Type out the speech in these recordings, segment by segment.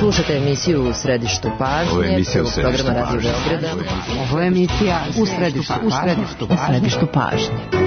Slušate emisiju U središtu pažnje, programa Radio Beograda. Ovo je emisija U središtu pažnje.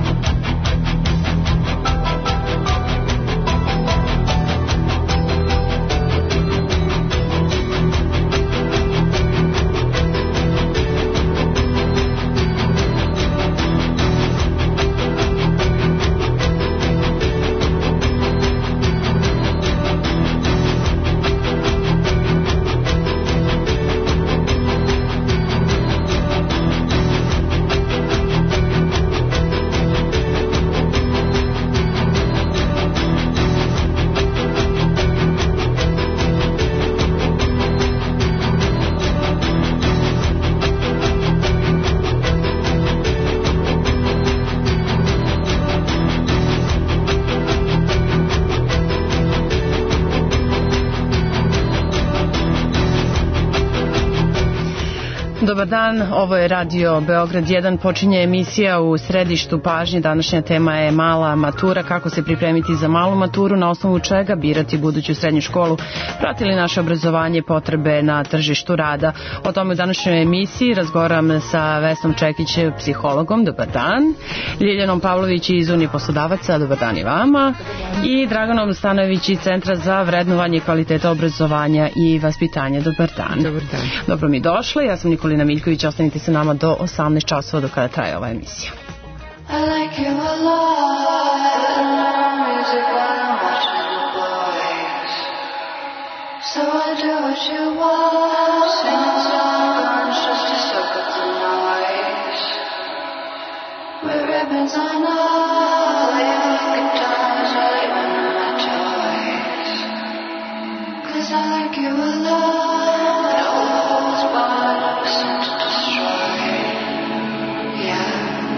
Dobar dan, ovo je Radio Beograd 1, počinje emisija U središtu pažnje. Današnja tema je mala matura, kako se pripremiti za malu maturu, na osnovu čega birati buduću srednju školu, pratili naše obrazovanje, potrebe na tržištu rada. O tome u današnjoj emisiji razgovaram sa Vesnom Čekić, psihologom, dobar dan, Ljiljanom Pavlović iz Unije poslodavaca, dobar dan i vama, i Draganom Stanojević iz Centra za vrednovanje kvaliteta obrazovanja i vaspitanja, dobar dan. Dobar dan. Dobro mi došla, ja sam Nikolina Miljković, ostanite sa nama do 18 časova do kada traje ova emisija. I like you a lot, music while I'm watching the boys. So I do what you want, singing songs just to soak up the noise. With ribbons on all your guitars, all your my toys. 'Cause I like you a lot, all those bottles sent to destroy. Yeah.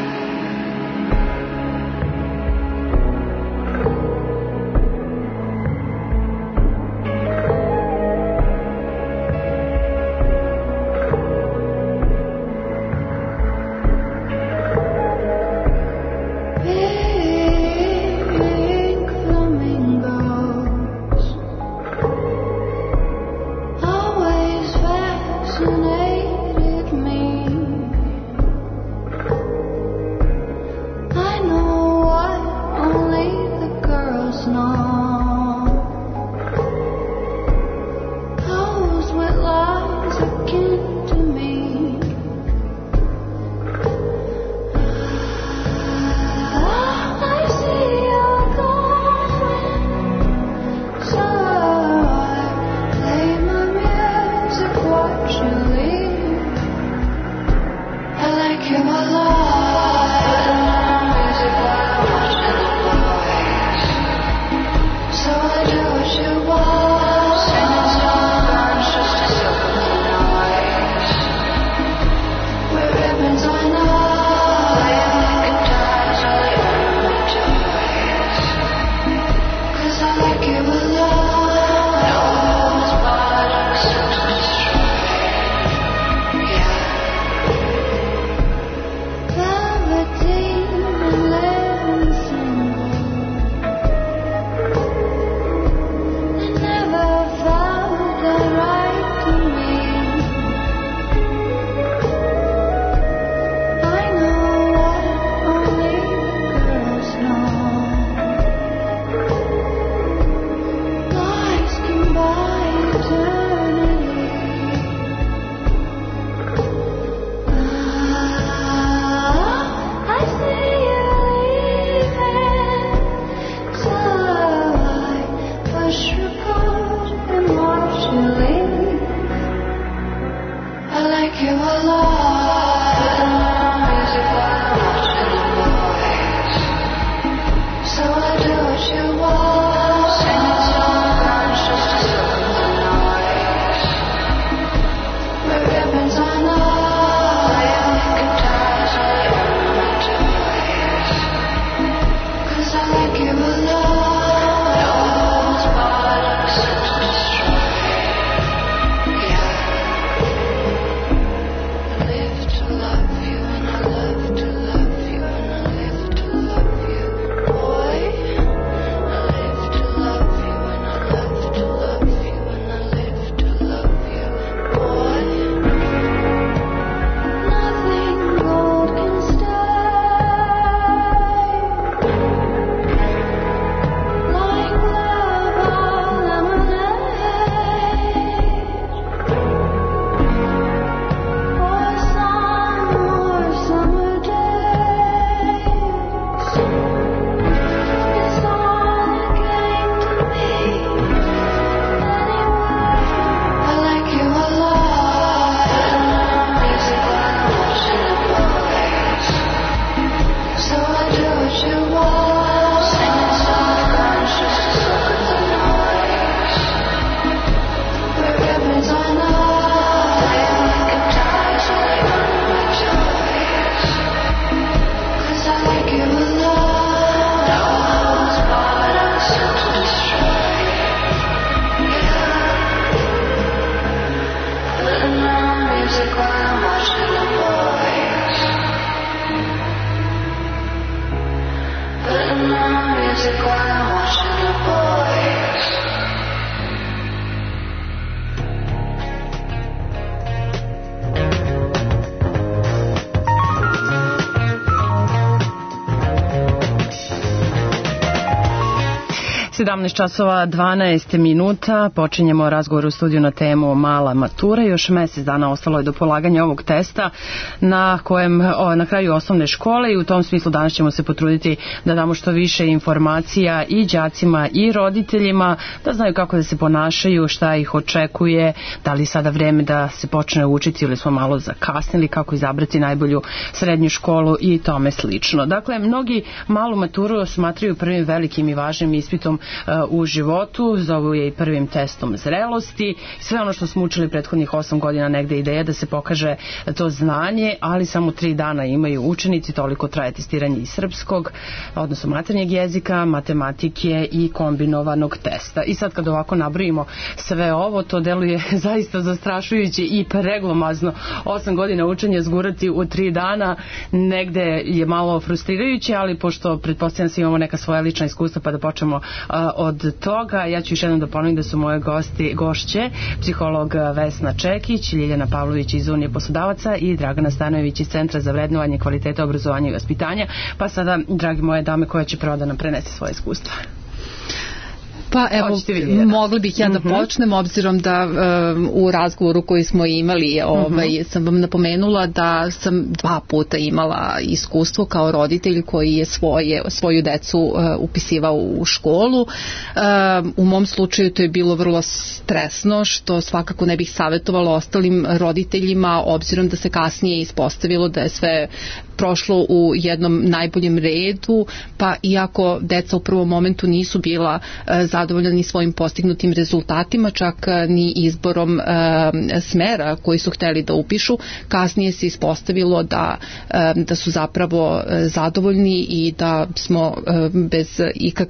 Pink flamingos always fascinated me. I know what only the girls know. Those with lies akin to me. I see you're going, so I play my music, watch you leave. I like you a lot, music while I'm watching the boys. So I do what you want, singing songs just to soak up the noise. With ribbons on all your guitars, all your my toys. 'Cause I like you a lot, all those bottles sent to destroy. Yeah. Velveteen and living single. They never felt that right to me. I know what only girls know. Lies can buy eternity. I see you leaving, so I push record and watch you leave. I like you a lot, music while I'm watching the boys. So I do what you want, singing songs just to soak up the noise. With ribbons on all your guitars, all your my toys. 'Cause I like you a lot, all those bottles sent to destroy. Yeah. I live to love you and I love to love you and I live to love you, boy. I live music while I'm watching the boys. časova 12 minuta, počinjemo razgovor u studiju na temu mala matura. Još mesec dana ostalo je do polaganja ovog testa na kraju osnovne škole i u tom smislu danas ćemo se potruditi da damo što više informacija i đacima i roditeljima, da znaju kako da se ponašaju, šta ih očekuje, da li sada vreme da se počne učiti ili smo malo zakasnili, kako izabrati najbolju srednju školu i tome slično. Dakle, mnogi malu maturu smatraju prvim velikim i važnim ispitom u životu, zovu je i prvim testom zrelosti. Sve ono što smo učili prethodnih 8 godina negde ideja da se pokaže to znanje, ali samo 3 dana imaju učenici, toliko traje testiranje iz srpskog, odnosno maternjeg jezika, matematike i kombinovanog testa. I sad kad ovako nabrojimo sve ovo, to deluje zaista zastrašujuće i preglomazno. 8 godina učenja zgurati u 3 dana negde je malo frustrirajuće, ali pošto pretpostavljam da imamo neka svoja lična iskustva, pa da počnemo od toga. Ja ću još jednom da ponovim da su moje gošće psiholog Vesna Čekić, Ljiljana Pavlović iz Unije poslodavaca i Dragana Stanojević iz Centra za vrednovanje kvaliteta obrazovanja i vaspitanja. Pa sada, dragi moje dame, koja će prvo da nam prenese svoje iskustva? Pa evo, mogli bih ja da počnem, obzirom da u razgovoru koji smo imali sam vam napomenula da sam 2 puta imala iskustvo kao roditelj koji je svoju decu upisivao u školu. U mom slučaju to je bilo vrlo stresno, što svakako ne bih savjetovala ostalim roditeljima, obzirom da se kasnije ispostavilo da je sve prošlo u jednom najboljem redu, pa iako deca u prvom momentu nisu bila zadovoljna ni svojim postignutim rezultatima, čak ni izborom smera koji su hteli da upišu, kasnije se ispostavilo da su zapravo zadovoljni i da smo bez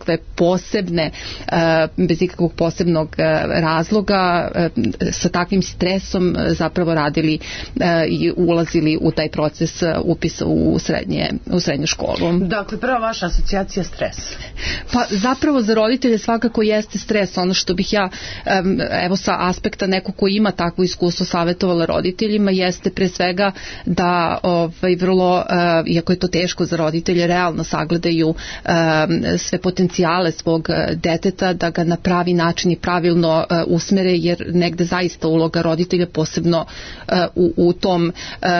ikakvog posebnog razloga sa takvim stresom zapravo radili i ulazili u taj proces upisa u srednju školu. Dakle, prva vaša asocijacija stres? Pa zapravo za roditelje svakako jeste stres. Ono što bih ja, evo sa aspekta nekog ko ima takvo iskustvo savjetovala roditeljima, jeste pre svega da vrlo, iako je to teško za roditelje, realno sagledaju sve potencijale svog deteta, da ga na pravi način i pravilno usmere, jer negde zaista uloga roditelja, posebno u tom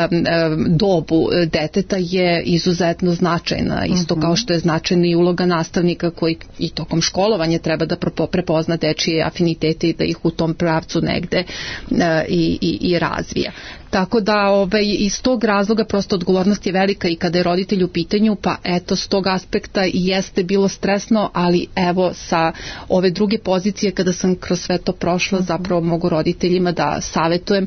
dobu deteta, je izuzetno značajna. Isto kao što je značajna i uloga nastavnika koji i tokom školovanja treba da prepozna dečije afinitete i da ih u tom pravcu negde i razvija. Tako da iz tog razloga prosto odgovornost je velika i kada je roditelj u pitanju, pa eto s tog aspekta i jeste bilo stresno, ali evo sa ove druge pozicije kada sam kroz sve to prošla, zapravo mogu roditeljima da savjetujem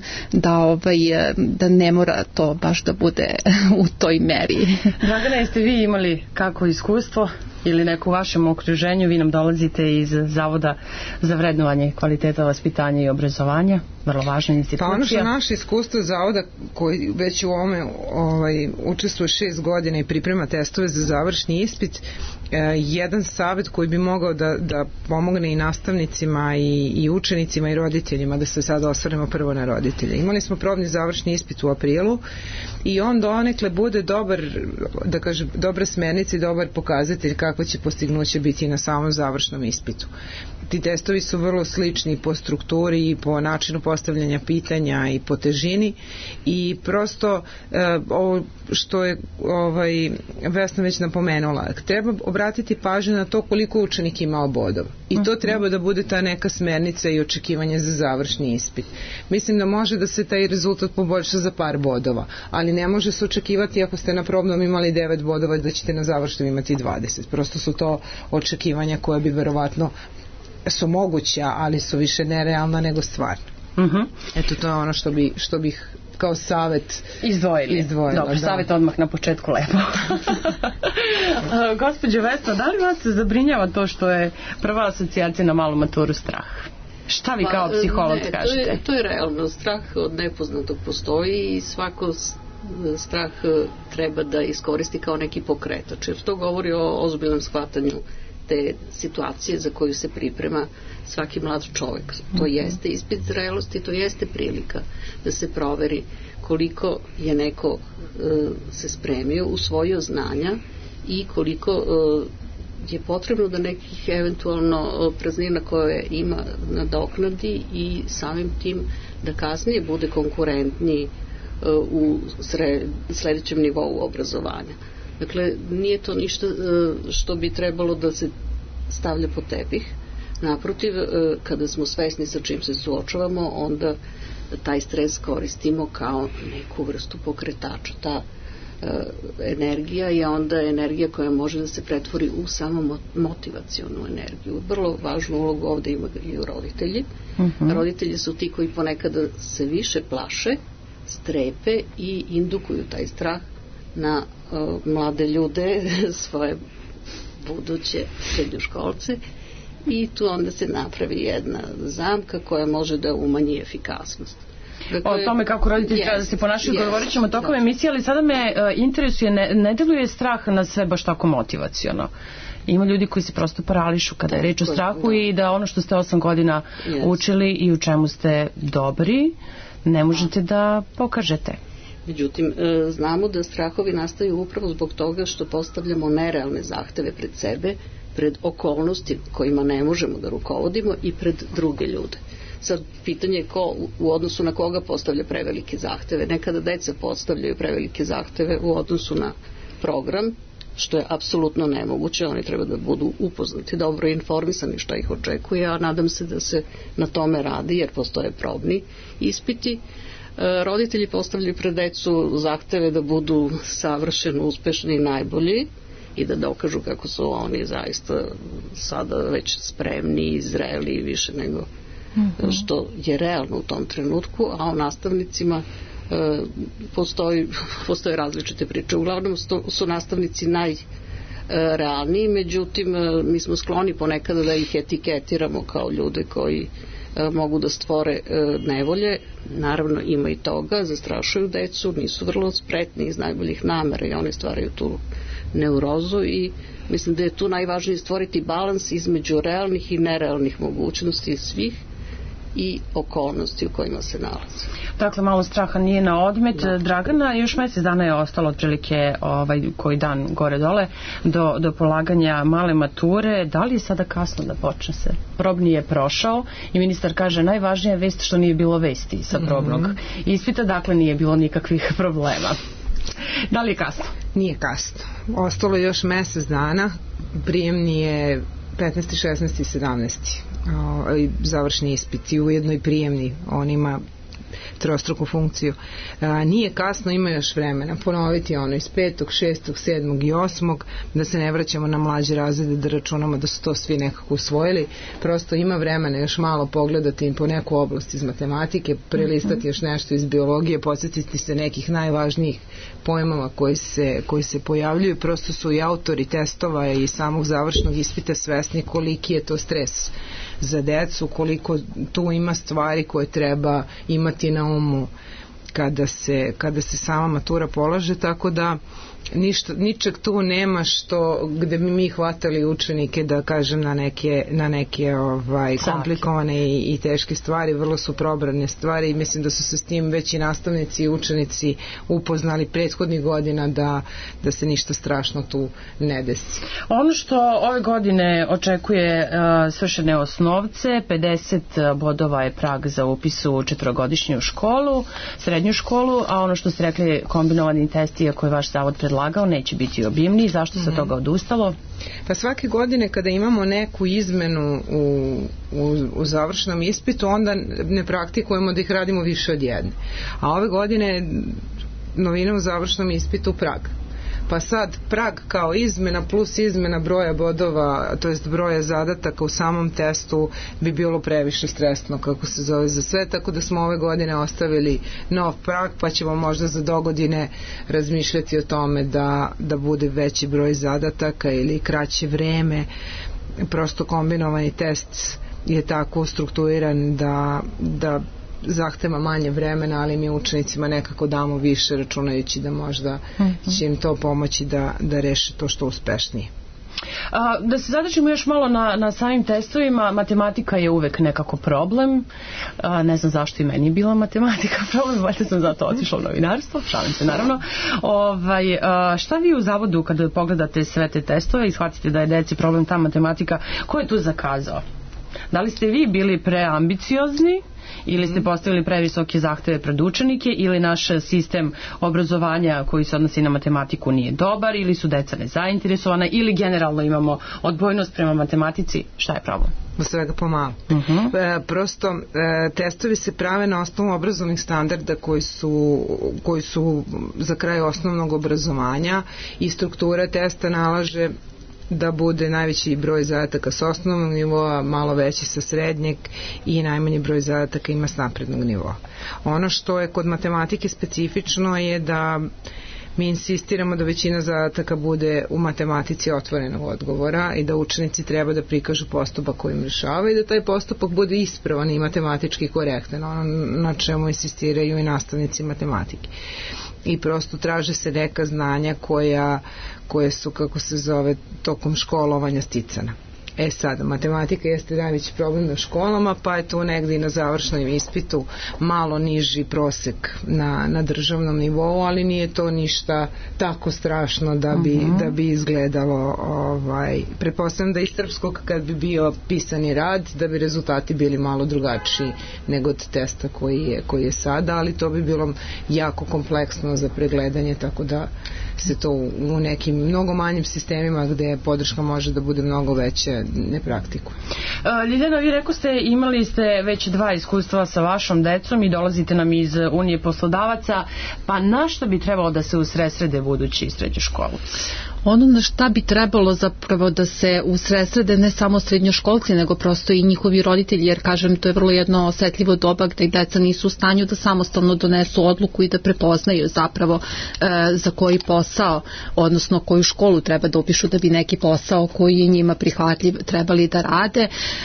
da ne mora to baš da bude u toj meri. Dragana, jeste vi imali kako iskustvo ili neko u vašem okruženju? Vi nam dolazite iz Zavoda za vrednovanje kvaliteta vaspitanja i obrazovanja, vrlo važna institucija. Pa ono što naše iskustvo Zavoda koji već u ovome učestvuje 6 godina i priprema testove za završni ispit, jedan savjet koji bi mogao da pomogne i nastavnicima i učenicima i roditeljima, da se sad osvrnemo prvo na roditelje. Imali smo probni završni ispit u aprilu i on donekle bude dobra smernica i dobar pokazatelj kako će postignuće biti na samom završnom ispitu. Ti testovi su vrlo slični po strukturi i po načinu postavljanja pitanja i po težini i prosto ovo što je Vesna već napomenula, treba obratiti pažnju na to koliko učenik imao bodova i to treba da bude ta neka smernica i očekivanje za završni ispit. Mislim da može da se taj rezultat poboljša za par bodova, ali ne može se očekivati ako ste na probnom imali 9 bodova da ćete na završnom imati 20. Prosto su to očekivanja koje bi verovatno su moguća, ali su više nerealna nego stvarno. Eto, to je ono što bih kao savjet izdvojila. Dobro, savjet odmah na početku lepo. Gospođo Vesna, da li vas zabrinjava to što je prva asocijacija na malu maturu strah? Šta vi kao psiholog kažete? To je realno. Strah od nepoznatog postoji i svako strah treba da iskoristi kao neki pokretač, jer to govori o ozbiljnom shvatanju te situacije za koju se priprema svaki mlad čovek. To jeste ispit zrelosti, to jeste prilika da se proveri koliko je neko se spremio, usvojio znanja i koliko je potrebno da nekih eventualno praznina koje ima nadoknadi i samim tim da kasnije bude konkurentniji u sledećem nivou obrazovanja. Dakle, nije to ništa što bi trebalo da se stavlja pod tepih. Naprotiv, kada smo svesni sa čim se suočavamo, onda taj stres koristimo kao neku vrstu pokretača. Ta energija je onda energija koja može da se pretvori u samo motivacionu energiju. Vrlo važnu ulogu ovde imaju roditelji. Roditelji su ti koji ponekada se više plaše, strepe i indukuju taj strah na mlade ljude, svoje buduće srednjoškolce, i tu onda se napravi jedna zamka koja može da umanji efikasnost. Dakle, o tome kako roditelji treba da se ponašaju govorit ćemo tokom emisije, ali sada me interesuje, ne deluje strah na sve baš tako motivaciono. Ima ljudi koji se prosto parališu kada je reč o strahu i da ono što ste 8 godina učili i u čemu ste dobri ne možete da pokažete. Međutim, znamo da strahovi nastaju upravo zbog toga što postavljamo nerealne zahteve pred sebe, pred okolnosti kojima ne možemo da rukovodimo i pred druge ljude. Sad, pitanje je ko u odnosu na koga postavlja prevelike zahteve. Nekada deca postavljaju prevelike zahteve u odnosu na program, što je apsolutno nemoguće. Oni treba da budu upoznati, dobro informisani šta ih očekuje, a nadam se da se na tome radi, jer postoje probni ispiti. Roditelji postavljaju pred decu zahteve da budu savršeno uspešni i najbolji i da dokažu kako su oni zaista sada već spremni i zreli više nego što je realno u tom trenutku, a o nastavnicima postoje različite priče. Uglavnom su nastavnici najrealniji, međutim mi smo skloni ponekada da ih etiketiramo kao ljude koji mogu da stvore nevolje. Naravno ima i toga, zastrašuju decu, nisu vrlo spretni iz najboljih namera i oni stvaraju tu neurozu i mislim da je tu najvažnije stvoriti balans između realnih i nerealnih mogućnosti svih i okolnosti u kojima se nalaze. Dakle, malo straha nije na odmet. Dragana, još mesec dana je ostalo otprilike koji dan gore dole do polaganja male mature. Da li je sada kasno da počne se? Probni je prošao i ministar kaže najvažnija je vest što nije bilo vesti sa probnog ispita, dakle nije bilo nikakvih problema. Da li je kasno? Nije kasno. Ostalo je još mesec dana. Prijemni je 15. 16. i 17. Završni ispit i ujedno i prijemni. On ima trostruku funkciju. Nije kasno, ima još vremena. Ponoviti ono iz 5., 6., 7. i 8. da se ne vraćamo na mlađe razrede, da računamo da su to svi nekako usvojili. Prosto ima vremena još malo pogledati po neku oblast iz matematike, prelistati još nešto iz biologije, podsjetiti se nekih najvažnijih pojmova koji se pojavljuju. Prosto su i autori testova i samog završnog ispita svesni koliki je to stres za decu, koliko tu ima stvari koje treba imati na umu kada se sama matura polaže, tako da ničeg tu nema gde bi mi hvatali učenike, da kažem, na neke komplikovane i teške stvari. Vrlo su probrane stvari i mislim da su se s tim već i nastavnici i učenici upoznali prethodnih godina da se ništa strašno tu ne desi. Ono što ove godine očekuje svršene osnovce, 50 bodova je prag za upis u 4-godišnju školu, srednju školu, a ono što ste rekli, kombinovani test, iako je vaš zavod predlagao, neće biti obimniji. Zašto se toga odustalo? Pa svake godine kada imamo neku izmenu u završnom ispitu, onda ne praktikujemo da ih radimo više od jedne. A ove godine novina u završnom ispitu prag. Pa sad prag kao izmena plus izmena broja bodova, to jest broja zadataka u samom testu bi bilo previše stresno, kako se zove, za sve, tako da smo ove godine ostavili nov prag, pa ćemo možda za dogodine razmišljati o tome da bude veći broj zadataka ili kraće vreme. Prosto kombinovani test je tako strukturiran da zahteva manje vremena, ali mi učenicima nekako damo više, računajući da možda će im to pomoći da reše to što uspešnije. Da se zadržimo još malo na samim testovima, matematika je uvek nekako problem. Ne znam zašto i meni je bila matematika problem, valjda sam zato otišla u novinarstvo, šalim se naravno. Šta vi u zavodu kada pogledate sve te testove i shvatite da je deci problem ta matematika, ko je tu zakazao? Da li ste vi bili preambiciozni ili ste postavili previsoke zahteve pred učenike ili naš sistem obrazovanja koji se odnosi na matematiku nije dobar ili su deca nezainteresovana ili generalno imamo odbojnost prema matematici? Šta je problem? Svega pomalo. Prosto testovi se prave na osnovu obrazovnih standarda koji su za kraj osnovnog obrazovanja i struktura testa nalaže da bude najveći broj zadataka s osnovnog nivoa, malo veći sa srednjeg i najmanji broj zadataka ima s naprednog nivoa. Ono što je kod matematike specifično je da mi insistiramo da većina zadataka bude u matematici otvorenog odgovora i da učenici treba da prikažu postupak kojim rešava i da taj postupak bude ispravan i matematički korektan, ono na čemu insistiraju i nastavnici matematike. I prosto traže se neka znanja koje su, kako se zove, tokom školovanja sticana. Sada, matematika jeste najveći problem na školama, pa je tu negdje i na završnom ispitu malo niži prosek na državnom nivou, ali nije to ništa tako strašno da bi izgledalo. Pretpostavljam da iz srpskog kad bi bio pisani rad, da bi rezultati bili malo drugačiji nego od testa koji je sada, ali to bi bilo jako kompleksno za pregledanje, tako da se to u nekim mnogo manjim sistemima gde podrška može da bude mnogo veća ne praktikuje. Ljiljana, vi rekao ste, imali ste već 2 iskustva sa vašom decom i dolazite nam iz Unije poslodavaca, pa na što bi trebalo da se usredsrede budući srednjoškolci? Ono na šta bi trebalo zapravo da se usredsrede ne samo srednjoškolci, nego prosto i njihovi roditelji, jer kažem, to je vrlo jedno osetljivo doba gde deca nisu u stanju da samostalno donesu odluku i da prepoznaju zapravo za koji posao, odnosno koju školu treba da upišu da bi neki posao koji je njima prihvatljiv trebali da rade.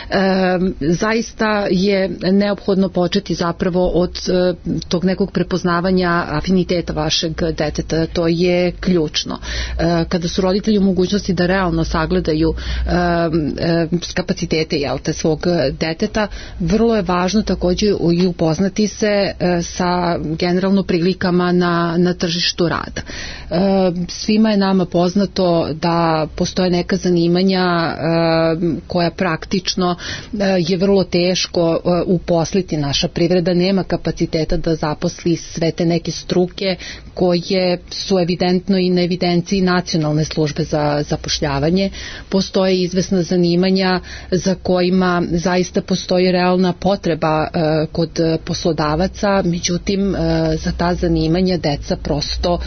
Zaista je neophodno početi zapravo od tog nekog prepoznavanja afiniteta vašeg deteta, to je ključno. Kada su roditelji u mogućnosti da realno sagledaju kapacitete svog deteta, vrlo je važno također i upoznati se sa generalno prilikama na tržištu rada. Svima je nama poznato da postoje neka zanimanja koja praktično je vrlo teško uposliti. Naša privreda nema kapaciteta da zaposli sve te neke struke koje su evidentno i na evidenciji nacionalne službe za zapošljavanje. Postoje izvesna zanimanja za kojima zaista postoji realna potreba kod poslodavaca, međutim za ta zanimanja deca prosto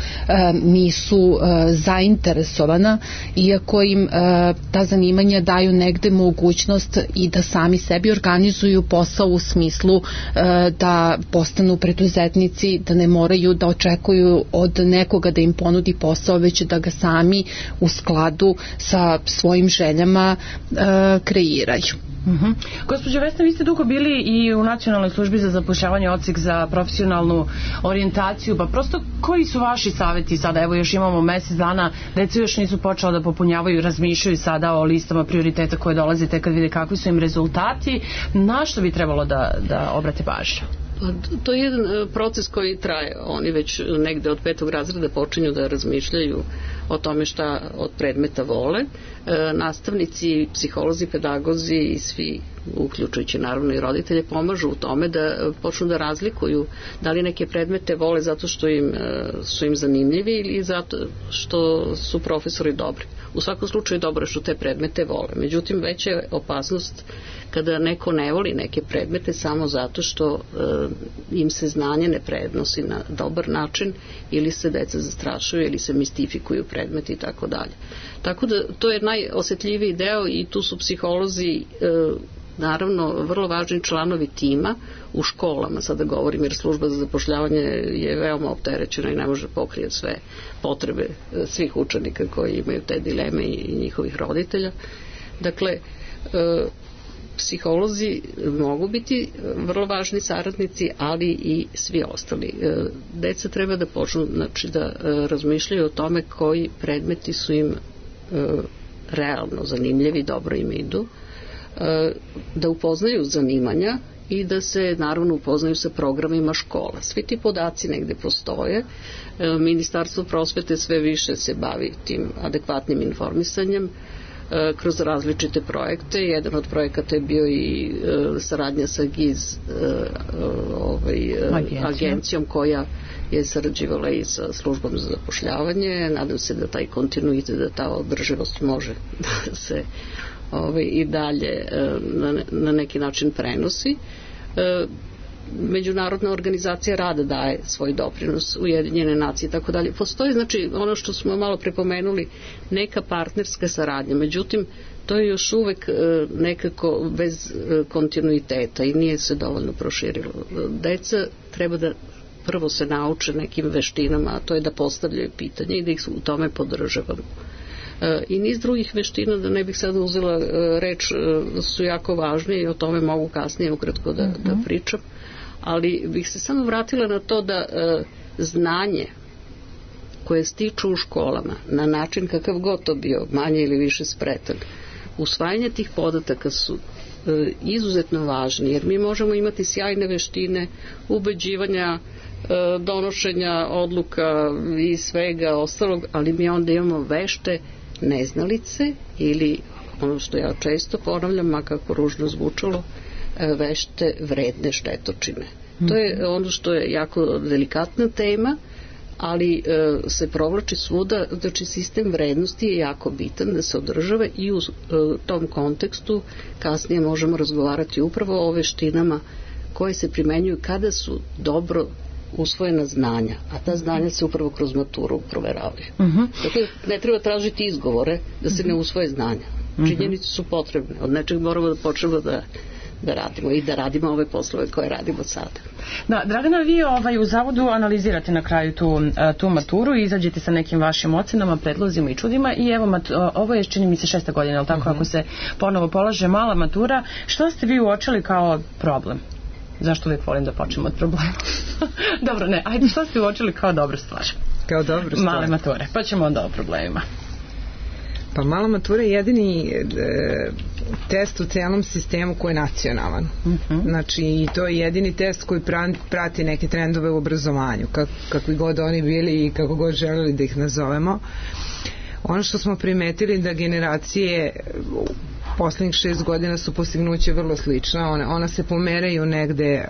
nisu zainteresovana, iako im ta zanimanja daju negde mogućnost i da sami sebi organizuju posao u smislu da postanu preduzetnici, da ne moraju da očekuju od nekoga da im ponudi posao, već da ga sami u skladu sa svojim željama kreiraju. Gospođo Vesna, vi ste dugo bili i u Nacionalnoj službi za zapošljavanje, odsek za profesionalnu orijentaciju, pa prosto koji su vaši saveti sada? Evo još imamo mesec dana, deca još nisu počela da popunjavaju, razmišljaju sada o listama prioriteta koje dolaze tek kad vide kakvi su im rezultati. Na što bi trebalo da obrate pažnju? To je jedan proces koji traje. Oni već negde od 5. razreda počinju da razmišljaju o tome šta od predmeta vole. Nastavnici, psiholozi, pedagozi i svi, uključujući naravno i roditelje, pomažu u tome da počnu da razlikuju da li neke predmete vole zato što su im zanimljivi ili zato što su profesori dobri. U svakom slučaju dobro je što te predmete vole. Međutim, veća je opasnost kada neko ne voli neke predmete samo zato što im se znanje ne prenosi na dobar način ili se deca zastrašuju ili se mistifikuju predmeti i tako dalje. Tako da to je najosetljiviji deo i tu su psiholozi naravno vrlo važni članovi tima u školama, sada govorim jer služba za zapošljavanje je veoma opterećena i ne može pokrijeti sve potrebe svih učenika koji imaju te dileme i njihovih roditelja. Dakle, psiholozi mogu biti vrlo važni saradnici, ali i svi ostali. Deca treba da počnu, znači, da razmišljaju o tome koji predmeti su im realno zanimljivi, dobro im idu, da upoznaju zanimanja i da se naravno upoznaju sa programima škola. Svi ti podaci negde postoje. Ministarstvo prosvete sve više se bavi tim adekvatnim informisanjem kroz različite projekte. Jedan od projekata je bio i saradnja sa GIZ agencijom koja je sarađivala i sa službom za zapošljavanje. Nadam se da taj kontinuitet, da ta održivost može da se i dalje na neki način prenosi. Međunarodna organizacija rada daje svoj doprinos, Ujedinjene nacije i tako dalje. Postoji, znači, ono što smo malo prepomenuli, neka partnerska saradnja, međutim, to je još uvek nekako bez kontinuiteta i nije se dovoljno proširilo. Deca treba da prvo se nauče nekim veštinama, a to je da postavljaju pitanje i da ih u tome podržavamo. I niz drugih veština, da ne bih sada uzela reč, su jako važne i o tome mogu kasnije ukratko da pričam, ali bih se samo vratila na to da znanje koje stiču u školama na način kakav god to bio, manje ili više spretan, usvajanje tih podataka su izuzetno važni, jer mi možemo imati sjajne veštine ubeđivanja, donošenja odluka i svega ostalog, ali mi onda imamo vešte neznalice ili, ono što ja često ponavljam, makako ružno zvučalo, vešte vredne štetočine. To je ono što je jako delikatna tema, ali se provlači svuda, znači sistem vrednosti je jako bitan da se održava i u tom kontekstu kasnije možemo razgovarati upravo o veštinama koje se primenjuju kada su dobro usvojena znanja, a ta znanja se upravo kroz maturu proveravaju. Dakle, ne treba tražiti izgovore da se ne usvoje znanja. Činjenice su potrebne. Od nečeg moramo da počnemo da radimo i da radimo ove poslove koje radimo sada. Da, Dragana, vi u zavodu analizirate na kraju tu maturu i izađete sa nekim vašim ocenama, predlozima i čudima i evo, ovo je, čini mi se, 6. godina, ali tako, ako se ponovo polaže mala matura, što ste vi uočili kao problem? Zašto uvijek volim da počnem od problema? Dobro, ne, ajde, što ste uočili kao dobru stvar? Kao dobru stvar? Male mature, pa ćemo onda o problemima. Pa mala matura je jedini test u celom sistemu koji je nacionalan. Znači, i to je jedini test koji prati neke trendove u obrazovanju, kakvi god oni bili i kako god želeli da ih nazovemo. Ono što smo primetili da generacije poslednjih 6 godina su postignuće vrlo slična. Ona se pomeraju negde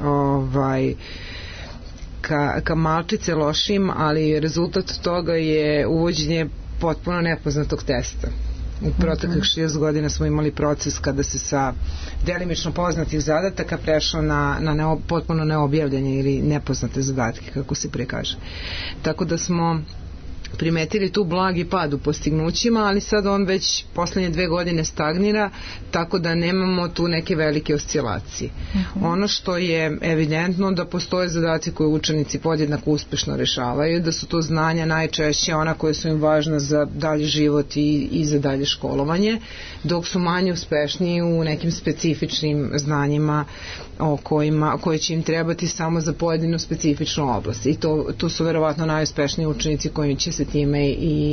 ka malčice lošim, ali rezultat toga je uvođenje potpuno nepoznatog testa. U proteklih 6 godina smo imali proces kada se sa delimično poznatih zadataka prešlo na potpuno neobjavljanje ili nepoznate zadatke, kako se prekaže. Tako da smo primetili tu blagi pad u postignućima, ali sad on već poslednje 2 godine stagnira, tako da nemamo tu neke velike oscilacije. Ono što je evidentno da postoje zadaci koje učenici podjednako uspešno rešavaju, da su to znanja najčešće ona koje su im važna za dalji život i za dalje školovanje, dok su manje uspešniji u nekim specifičnim znanjima koje će im trebati samo za pojedinu specifičnu oblast. I tu su verovatno najuspešniji učenici koji će se time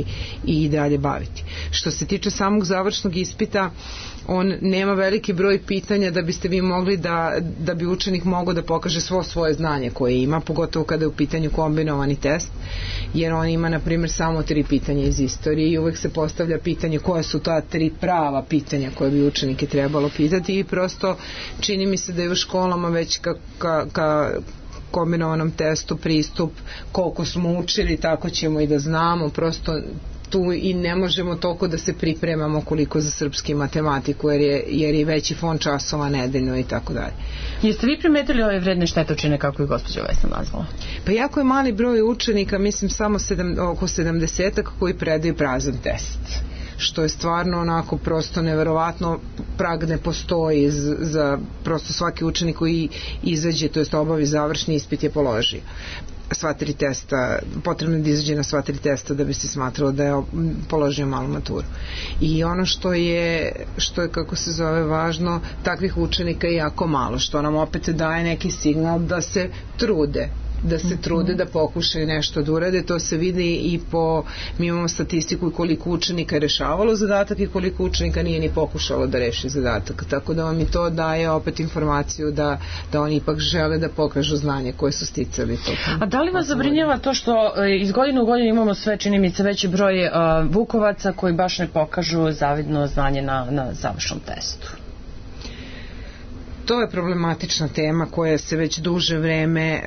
i dalje baviti. Što se tiče samog završnog ispita, on nema veliki broj pitanja da biste vi mogli da bi učenik mogao da pokaže svo svoje znanje koje ima, pogotovo kada je u pitanju kombinovani test, jer on ima, na primjer, samo 3 pitanja iz istorije i uvek se postavlja pitanje koje su ta 3 prava pitanja koje bi učenike trebalo pitati i prosto čini mi se da je u školama već ka kombinovanom testu pristup koliko smo učili, tako ćemo i da znamo, prosto tu i ne možemo toliko da se pripremamo koliko za srpski matematiku, jer je veći fond časova nedeljno i tako dalje. Jeste vi primetili ove vredne štetočine kako je gospođa Vesna nazvala? Pa jako je mali broj učenika, mislim samo oko 70-ak koji predaju prazan test, što je stvarno onako prosto neverovatno. Prag ne postoji za prosto svaki učenik koji izađe, to jest obavi završni ispit je položio sva 3 testa, potrebno da izađe na sva 3 testa da bi se smatralo da je položio malu maturu. I ono što je kako se zove važno, takvih učenika je jako malo, što nam opet daje neki signal da se trude da se trude da pokušaju nešto da urade. To se vidi i mi imamo statistiku koliko učenika je rešavalo zadatak i koliko učenika nije ni pokušalo da reši zadatak. Tako da vam i to daje opet informaciju da oni ipak žele da pokažu znanje koje su sticali. A da li vas zabrinjava to što iz godine u godinu imamo sve, čini mi se, veći broj vukovaca koji baš ne pokažu zavidno znanje na završnom testu? To je problematična tema koja se već duže vreme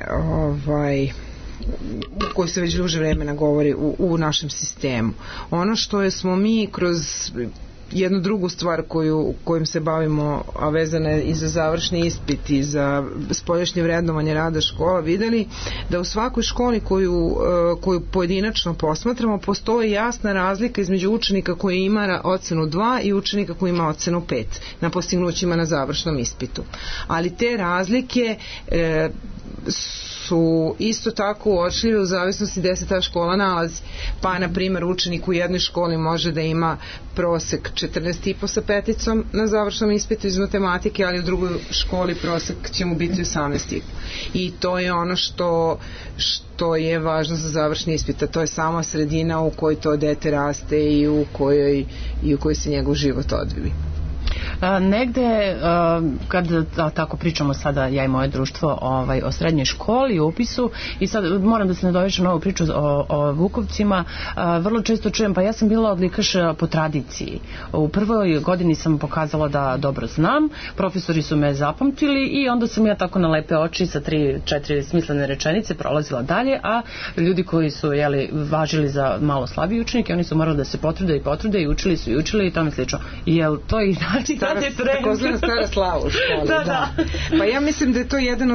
koji se već duže vremena govori u našem sistemu. Ono što smo mi kroz jednu drugu stvar kojim se bavimo, a vezana je i za završni ispit i za spoljašnje vrednovanje rada škola, videli da u svakoj školi koju pojedinačno posmatramo postoji jasna razlika između učenika koji ima ocenu 2 i učenika koji ima ocenu 5 na postignućima na završnom ispitu. Ali te razlike su isto tako uočljive u zavisnosti gde se ta škola nalazi. Pa, na primjer, učenik u jednoj školi može da ima prosek 14,5 sa peticom na završnom ispitu iz matematike, ali u drugoj školi prosek će mu biti 18,5. I to je ono što je važno za završni ispit, a to je sama sredina u kojoj to dete raste i u kojoj se njegov život odvili. Negde, kad tako pričamo sada ja i moje društvo o srednjoj školi, o upisu, i sad moram da se nadovežem na ovu priču o Vukovcima, vrlo često čujem, pa ja sam bila odlikaš po tradiciji. U prvoj godini sam pokazala da dobro znam, profesori su me zapamtili i onda sam ja tako na lepe oči sa 3-4 smislene rečenice prolazila dalje, a ljudi koji su važili za malo slabiji učenike, oni su morali da se potrude i učili i tome slično. Jel to i znači takozvana stara slava u školi. Da. Pa ja mislim da je to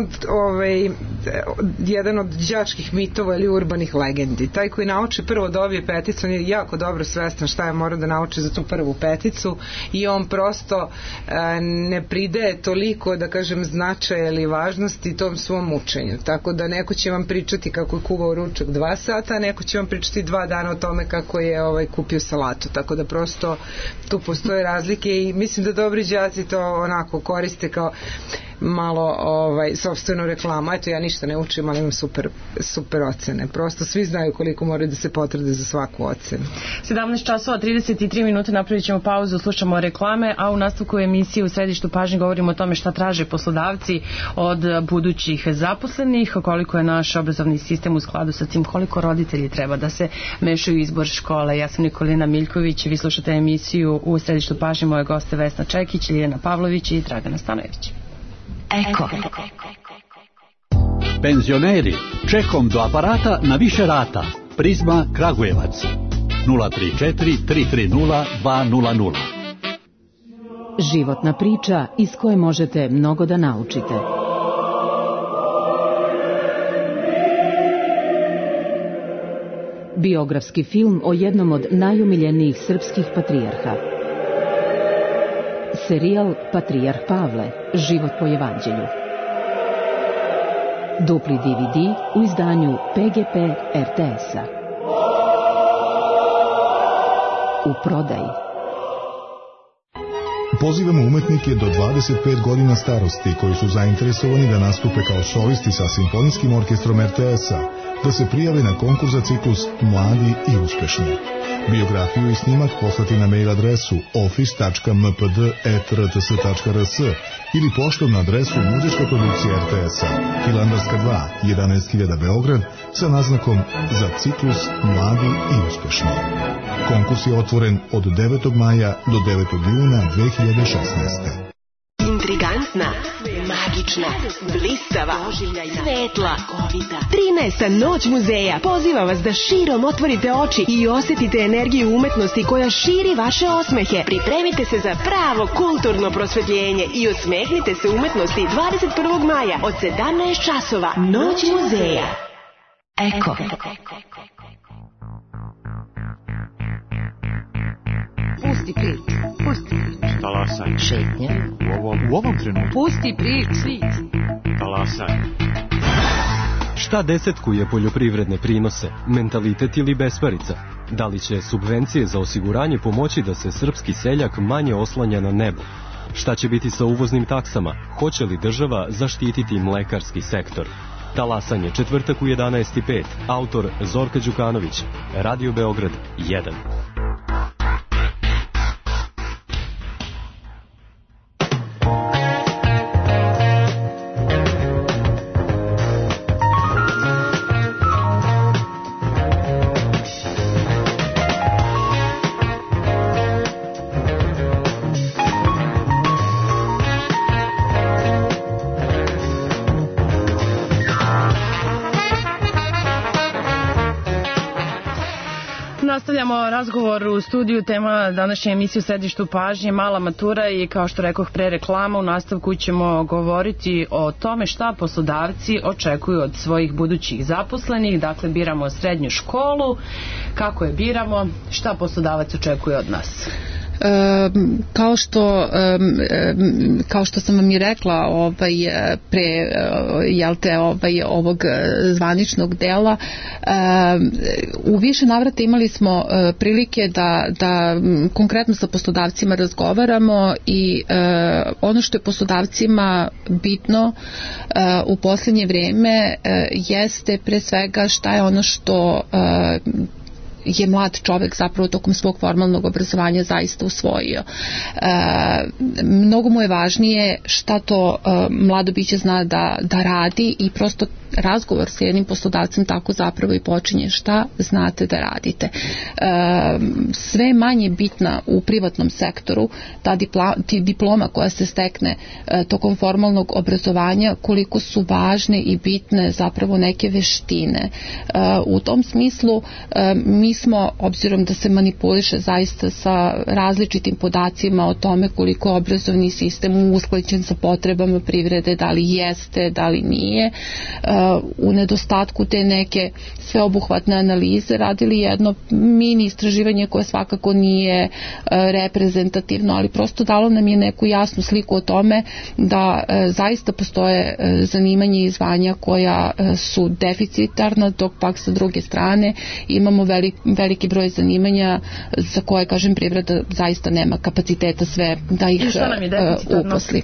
jedan od đačkih mitova ili urbanih legendi. Taj koji nauči prvo dobije peticu, on je jako dobro svestan šta je morao da nauči za tu prvu peticu i on prosto ne pridaje toliko, da kažem, značaja ili važnosti tom svom učenju. Tako da neko će vam pričati kako je kuvao ručak 2 sata, a neko će vam pričati 2 dana o tome kako je kupio salatu. Tako da prosto tu postoje razlike i mislim da dobri đaci to onako koriste kao malo sopstvenu reklamu. Eto, ja ništa ne učim, ali imam super ocene. Prosto svi znaju koliko moraju da se potrude za svaku ocenu. 17:33, napravit ćemo pauzu, slušamo reklame, a u nastavku emisije u središtu pažnje govorimo o tome šta traže poslodavci od budućih zaposlenih, koliko je naš obrazovni sistem u skladu sa tim, koliko roditelji treba da se mešaju u izbor škole. Ja sam Nikolina Miljković, vi slušate emisiju u središtu pažnje, moje goste Vesna Čekić, Ljiljana Pavlović i Dragana Stanojević. Eko. Penzioneri, čekom do aparata na više rata. Prizma Kragujevac 034 330 200. Životna priča iz koje možete mnogo da naučite. Biografski film o jednom od najomiljenijih srpskih patrijarha. Serijal Patrijarh Pavle, život po evanđelju. Dupli DVD u izdanju PGP RTS-a. U prodaji. Pozivamo umetnike do 25 godina starosti koji su zainteresovani da nastupe kao solisti sa Simfonijskim orkestrom RTS-a da se prijave na konkurs za ciklus Mladi i uspešni. Biografiju i snimak poslati na mail adresu office.mpd@rts.rs ili poštom na adresu Muzička produkcija RTS-a, Hilandarska 2, 11.000 Beograd, sa naznakom za ciklus Mladi i uspešni. Konkurs je otvoren od 9. maja do 9. juna 2016. Intrigantna, magična, blistava, svetla, 13. noć muzeja poziva vas da širom otvorite oči i osjetite energiju umetnosti koja širi vaše osmehe. Pripremite se za pravo kulturno prosvetljenje i osmehnite se umetnosti 21. maja od 17 časova. Noć muzeja. Eko. Pusti prič. Talasaj. Šetnja. U ovom trenutku. Pusti prič. Talasaj. Šta desetkuje poljoprivredne prinose, mentalitet ili besparica? Da li će subvencije za osiguranje pomoći da se srpski seljak manje oslanja na nebo? Šta će biti sa uvoznim taksama? Hoće li država zaštititi mlekarski sektor? Talasanje, četvrtak u 11:05. Autor Zorka Đukanović. Radio Beograd 1. Nastavljamo razgovor u studiju. Tema današnje emisije u središtu pažnje mala matura i kao što rekoh pre reklama, u nastavku ćemo govoriti o tome šta poslodavci očekuju od svojih budućih zaposlenih. Dakle, biramo srednju školu, kako je biramo, šta poslodavac očekuje od nas? Kao što sam vam i rekla pre ovog zvaničnog dela, u više navrata imali smo prilike da konkretno sa poslodavcima razgovaramo i ono što je poslodavcima bitno u posljednje vrijeme jeste pre svega šta je ono što je mlad čovjek zapravo tokom svog formalnog obrazovanja zaista usvojio. Mnogo mu je važnije šta to mlado biće zna da radi i prosto razgovor s jednim poslodavcem tako zapravo i počinje. Šta znate da radite? Sve manje bitna u privatnom sektoru ta diploma koja se stekne tokom formalnog obrazovanja, koliko su važne i bitne zapravo neke veštine. U tom smislu mi smo, obzirom da se manipuliše zaista sa različitim podacima o tome koliko je obrazovni sistem usklađen sa potrebama privrede, da li jeste, da li nije, u nedostatku te neke sveobuhvatne analize radili jedno mini istraživanje koje svakako nije reprezentativno, ali prosto dalo nam je neku jasnu sliku o tome da zaista postoje zanimanja i zvanja koja su deficitarna, dok pak sa druge strane imamo veliki broj zanimanja za koje, kažem, privreda zaista nema kapaciteta sve da ih uposli.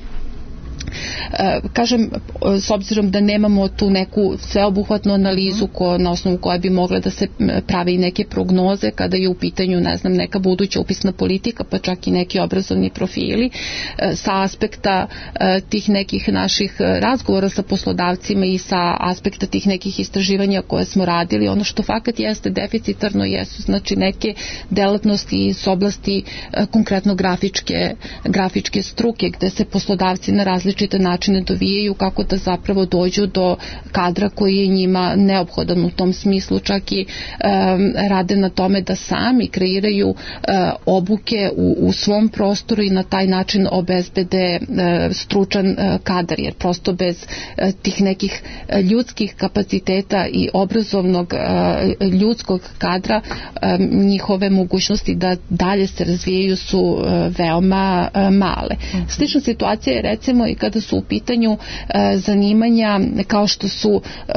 Kažem, s obzirom da nemamo tu neku sveobuhvatnu analizu na osnovu koje bi mogle da se prave i neke prognoze kada je u pitanju, ne znam, neka buduća upisna politika, pa čak i neki obrazovni profili, sa aspekta tih nekih naših razgovora sa poslodavcima i sa aspekta tih nekih istraživanja koje smo radili, ono što fakat jeste deficitarno jesu znači neke delatnosti iz oblasti konkretno grafičke struke, gde se poslodavci na različite načine dovijaju kako da zapravo dođu do kadra koji je njima neophodan u tom smislu, čak i rade na tome da sami kreiraju obuke u svom prostoru i na taj način obezbede stručan kadar, jer prosto bez tih nekih ljudskih kapaciteta i obrazovnog ljudskog kadra njihove mogućnosti da dalje se razvijaju su veoma male. Slična situacija je recimo i kada su u pitanju zanimanja kao što su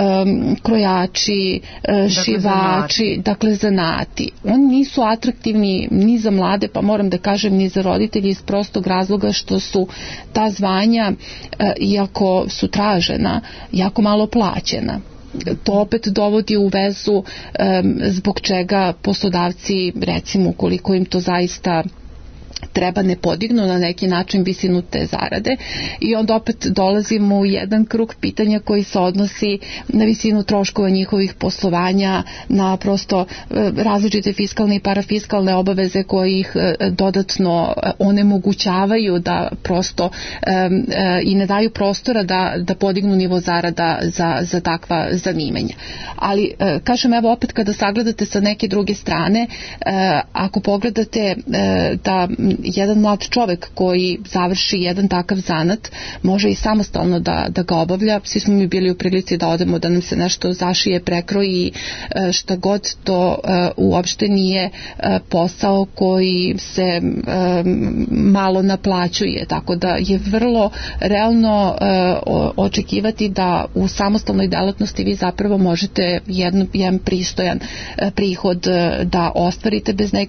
krojači, šivači, dakle zanati. Oni nisu atraktivni ni za mlade, pa moram da kažem ni za roditelji, iz prostog razloga što su ta zvanja, iako su tražena, jako malo plaćena. To opet dovodi u vezu zbog čega poslodavci, recimo, koliko im to zaista treba, ne podignu na neki način visinu te zarade, i onda opet dolazimo u jedan krug pitanja koji se odnosi na visinu troškova njihovih poslovanja, na prosto različite fiskalne i parafiskalne obaveze koje ih dodatno onemogućavaju da prosto i ne daju prostora da podignu nivo zarada za takva zanimanja. Ali kažem, evo opet kada sagledate sa neke druge strane, ako pogledate da jedan mlad čovek koji završi jedan takav zanat može i samostalno da ga obavlja. Svi smo mi bili u prilici da odemo da nam se nešto zašije, prekroji, šta god, to uopšte nije posao koji se malo naplaćuje, tako da je vrlo realno očekivati da u samostalnoj delatnosti vi zapravo možete jedan pristojan prihod da ostvarite bez nekih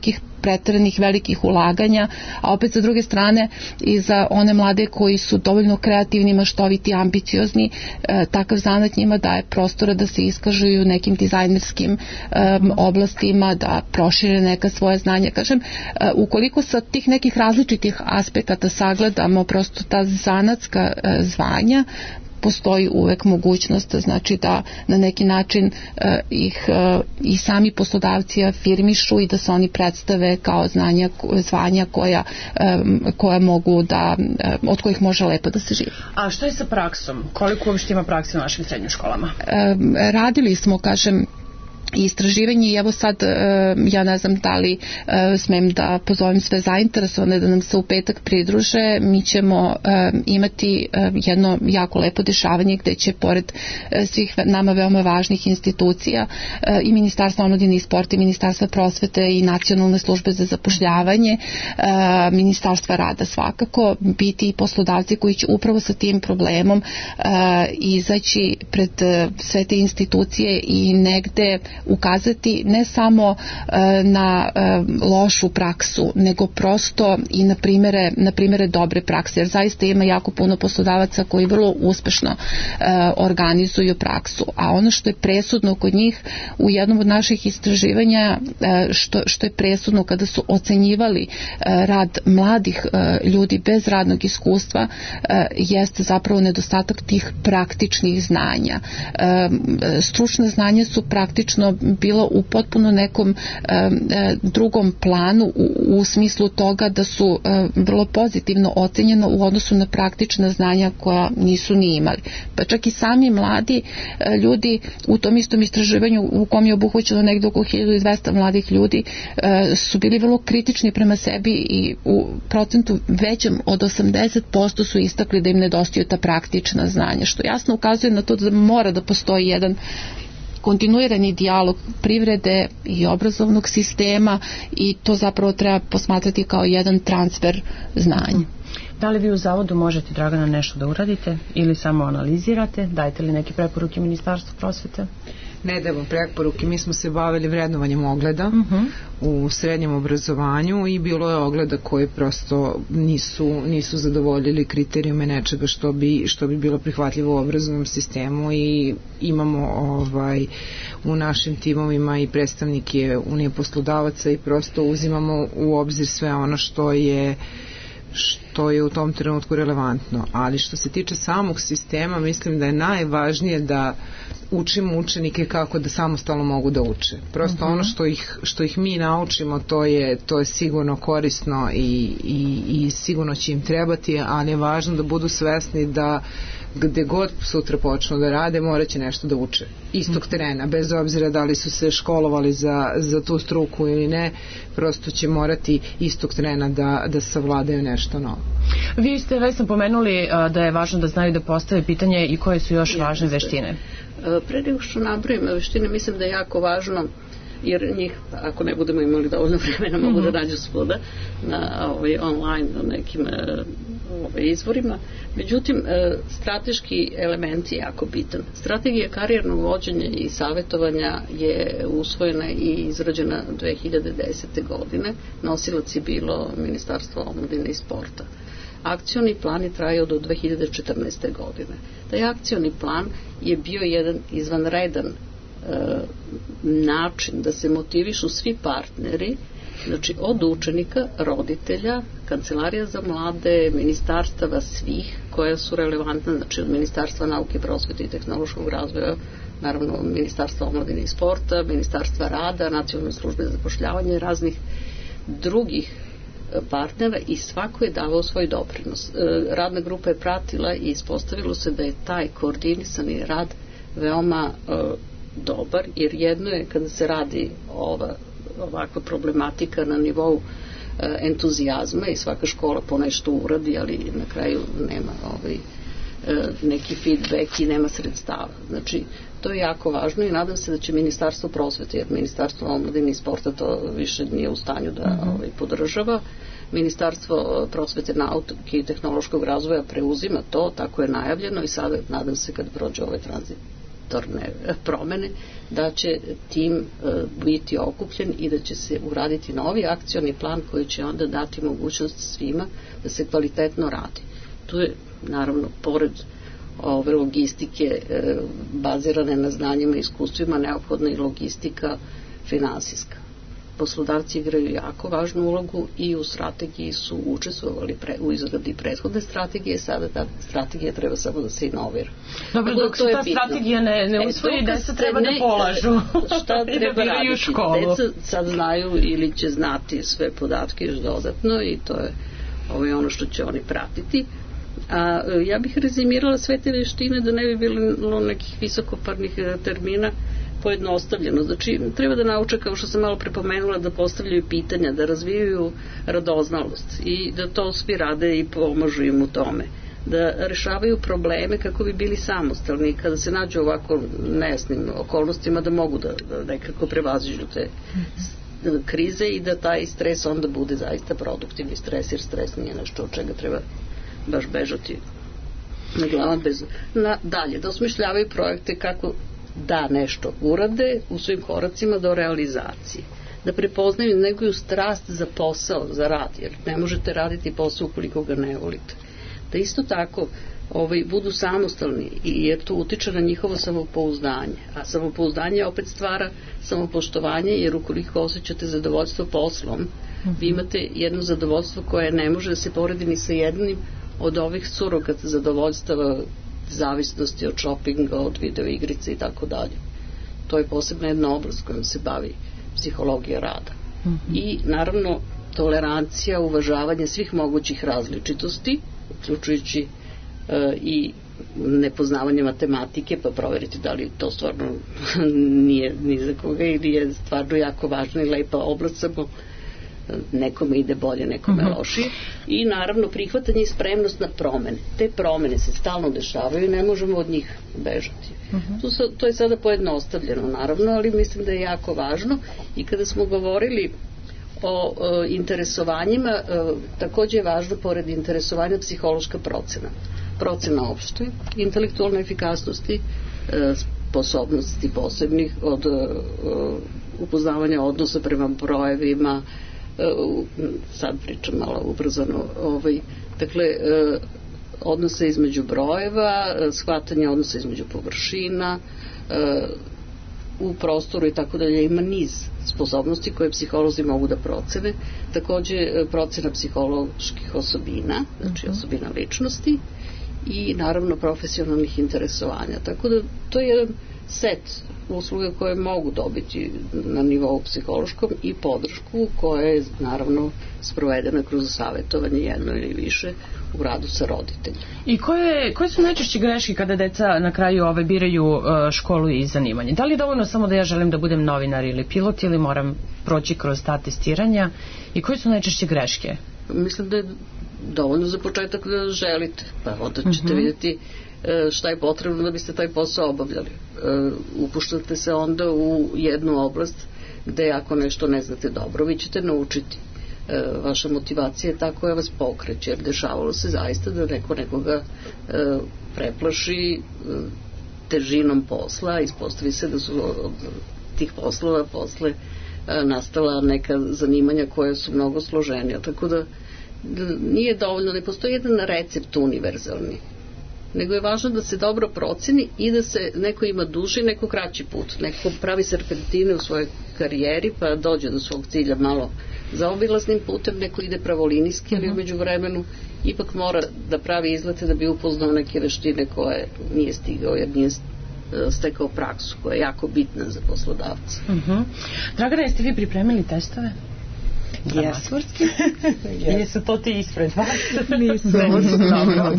preteranih velikih ulaganja, a opet sa druge strane i za one mlade koji su dovoljno kreativni, maštoviti, ambiciozni, takav zanat njima daje prostora da se iskažu u nekim dizajnerskim oblastima, da prošire neka svoja znanja. Kažem, ukoliko sa tih nekih različitih aspekata sagledamo prosto ta zanatska zvanja, postoji uvek mogućnost, znači da na neki način ih i sami poslodavci afirmišu i da se oni predstave kao zvanja koja mogu da, od kojih može lepo da se živi. A što je sa praksom? Koliko uopšte ima prakse u našim srednjim školama? Radili smo, kažem, istraživanje i evo sad ja ne znam da li smem da pozovem sve zainteresovane da nam se u petak pridruže. Mi ćemo imati jedno jako lepo dešavanje gde će pored svih nama veoma važnih institucija i Ministarstva omladine i sporta i Ministarstva prosvete i Nacionalne službe za zapošljavanje, Ministarstva rada svakako, biti i poslodavci koji će upravo sa tim problemom izaći pred sve te institucije i negde ukazati ne samo na lošu praksu, nego prosto i na primere dobre prakse, jer zaista ima jako puno poslodavaca koji vrlo uspešno organizuju praksu, a ono što je presudno kod njih u jednom od naših istraživanja, što je presudno kada su ocenjivali rad mladih ljudi bez radnog iskustva, jeste zapravo nedostatak tih praktičnih znanja. Stručna znanja su praktično bilo u potpuno nekom drugom planu u smislu toga da su vrlo pozitivno ocenjeno u odnosu na praktična znanja koja nisu ni imali. Pa čak i sami mladi ljudi u tom istom istraživanju u kom je obuhvaćeno negde oko 1200 mladih ljudi su bili vrlo kritični prema sebi i u procentu većem od 80% su istakli da im nedostaju ta praktična znanja, što jasno ukazuje na to da mora da postoji jedan kontinuirani dijalog privrede i obrazovnog sistema i to zapravo treba posmatrati kao jedan transfer znanja. Da li vi u zavodu možete, Dragana, nešto da uradite ili samo analizirate? Dajete li neke preporuke Ministarstvu prosvete? Ne dajemo preporuke, mi smo se bavili vrednovanjem ogleda u srednjem obrazovanju i bilo je ogleda koji prosto nisu zadovoljili kriterijume nečega što bi bilo prihvatljivo u obrazovnom sistemu i imamo u našim timovima i predstavnike Unije poslodavaca i prosto uzimamo u obzir sve ono što je u tom trenutku relevantno. Ali što se tiče samog sistema, mislim da je najvažnije da učimo učenike kako da samostalno mogu da uče. Prosto ono što ih mi naučimo, to je sigurno korisno i sigurno će im trebati, ali je važno da budu svesni da gde god sutra počnu da rade, morat će nešto da uče istog terena, bez obzira da li su se školovali za tu struku ili ne, prosto će morati istog terena da savladaju nešto novo. Vi ste već sam pomenuli da je važno da znaju da postave pitanje i koje su još važne veštine. Pre nego što nabrojim veštine, mislim da je jako važno, jer njih, ako ne budemo imali dovoljno vremena, mogu da nađu svuda na online, na nekim izvorima. Međutim, strateški element je jako bitan. Strategija karijernog vođenja i savjetovanja je usvojena i izrađena 2010. godine. Nosilac je bilo Ministarstvo omladine i sporta. Akcioni plan je trajao do 2014. godine. Taj akcioni plan je bio jedan izvanredan način da se motivišu svi partneri, znači od učenika, roditelja, kancelarija za mlade, ministarstava svih koja su relevantna, znači od Ministarstva nauke, prosvete i tehnološkog razvoja, naravno Ministarstva omladine i sporta, Ministarstva rada, Nacionalne službe za zapošljavanje, raznih drugih partnera i svako je davao svoj doprinos. Radna grupa je pratila i ispostavilo se da je taj koordinisani rad veoma dobar, jer jedno je kada se radi ovakva problematika na nivou entuzijazma i svaka škola ponešto uradi, ali na kraju nema neki feedback i nema sredstava. Znači, to je jako važno i nadam se da će Ministarstvo prosvete, jer Ministarstvo omladine i sporta to više nije u stanju da podržava. Ministarstvo prosvete, nauke i tehnološkog razvoja preuzima to, tako je najavljeno i sada nadam se kad prođe ovaj tranzit strukturne promene, da će tim biti okupljen i da će se uraditi novi akcioni plan koji će onda dati mogućnost svima da se kvalitetno radi. Tu je naravno pored ove logistike bazirane na znanjima i iskustvima neophodna i logistika finansijska. Poslodavci igraju jako važnu ulogu i u strategiji su učestvovali u izradi prethodne strategije, sada ta strategija treba samo da se inovira. Dobro, dok se ta strategija ne usvoji, deca treba da polažu. Šta treba raditi? Deca sad znaju ili će znati sve podatke još dodatno i to je ono što će oni pratiti. A ja bih rezimirala sve te veštine da ne bi bilo nekih visokoparnih termina, pojednostavljeno. Znači, treba da nauče, kao što sam malo prepomenula, da postavljaju pitanja, da razvijaju radoznalost i da to svi rade i pomažu im u tome. Da rešavaju probleme kako bi bili samostalni kada se nađu ovako nejasnim okolnostima, da mogu da nekako prevaziđu te krize i da taj stres onda bude zaista produktivni stres, jer stres nije nešto od čega treba baš bežati na glavan bez... Dalje, da osmišljavaju projekte kako da nešto urade u svojim koracima do realizacije. Da prepoznaju neguju strast za posao, za rad, jer ne možete raditi posao ukoliko ga ne volite. Da isto tako budu samostalni, jer to utiče na njihovo samopouzdanje. A samopouzdanje opet stvara samopoštovanje, jer ukoliko osjećate zadovoljstvo poslom, vi imate jedno zadovoljstvo koje ne može da se poredi ni sa jednim od ovih surogat zadovoljstava, zavisnosti od shoppinga, od videoigrice i tako dalje. To je posebno jedna oblast kojom se bavi psihologija rada. I naravno tolerancija, uvažavanje svih mogućih različitosti, uključujući i nepoznavanje matematike, pa proveriti da li to stvarno nije ni za koga ili je stvarno jako važna i lepa oblast, samo nekome ide bolje, nekome lošije. I naravno prihvatanje i spremnost na promene. Te promene se stalno dešavaju i ne možemo od njih bežati. To je sada pojednostavljeno naravno, ali mislim da je jako važno. I kada smo govorili o interesovanjima, takođe je važno pored interesovanja psihološka procena opšte, intelektualne efikasnosti, sposobnosti posebnih od upoznavanja odnosa prema brojevima, sad pričam malo ubrzano, dakle odnose između brojeva, shvatanje odnosa između površina u prostoru i tako dalje. Ima niz sposobnosti koje psiholozi mogu da procene. Takođe procena psiholoških osobina, znači osobina ličnosti i naravno profesionalnih interesovanja. Tako da to je jedan set usluga koje mogu dobiti na nivou psihološkom i podršku koja je naravno sprovedena kroz savjetovanje jedno ili više u radu sa roditeljima. I koje su najčešće greške kada deca na kraju biraju školu i zanimanje? Da li je dovoljno samo da ja želim da budem novinar ili pilot ili moram proći kroz ta testiranja? I koje su najčešće greške? Mislim da je dovoljno za početak da želite, pa onda ćete vidjeti šta je potrebno da biste taj posao obavljali. Upuštate se onda u jednu oblast gde ako nešto ne znate dobro, vi ćete naučiti. Vaša motivacija je ta koja vas pokreće, jer dešavalo se zaista da neko nekoga preplaši težinom posla, ispostavi se da su od tih poslova posle nastala neka zanimanja koja su mnogo složenija, tako da nije dovoljno, ne postoji jedan recept univerzalni, nego je važno da se dobro proceni i da se neko ima duži, neko kraći put, neko pravi serpentine u svojoj karijeri pa dođe do svog cilja malo zaobilaznim putem, neko ide pravolinijski, ali umeđu vremenu ipak mora da pravi izlete da bi upoznao neke veštine koje nije stigao, jer nije stekao praksu koja je jako bitna za poslodavca. Dragana, jeste vi pripremili testove? Matvorski? Ili su to ti ispred vas? Nisu, ovo su dobro.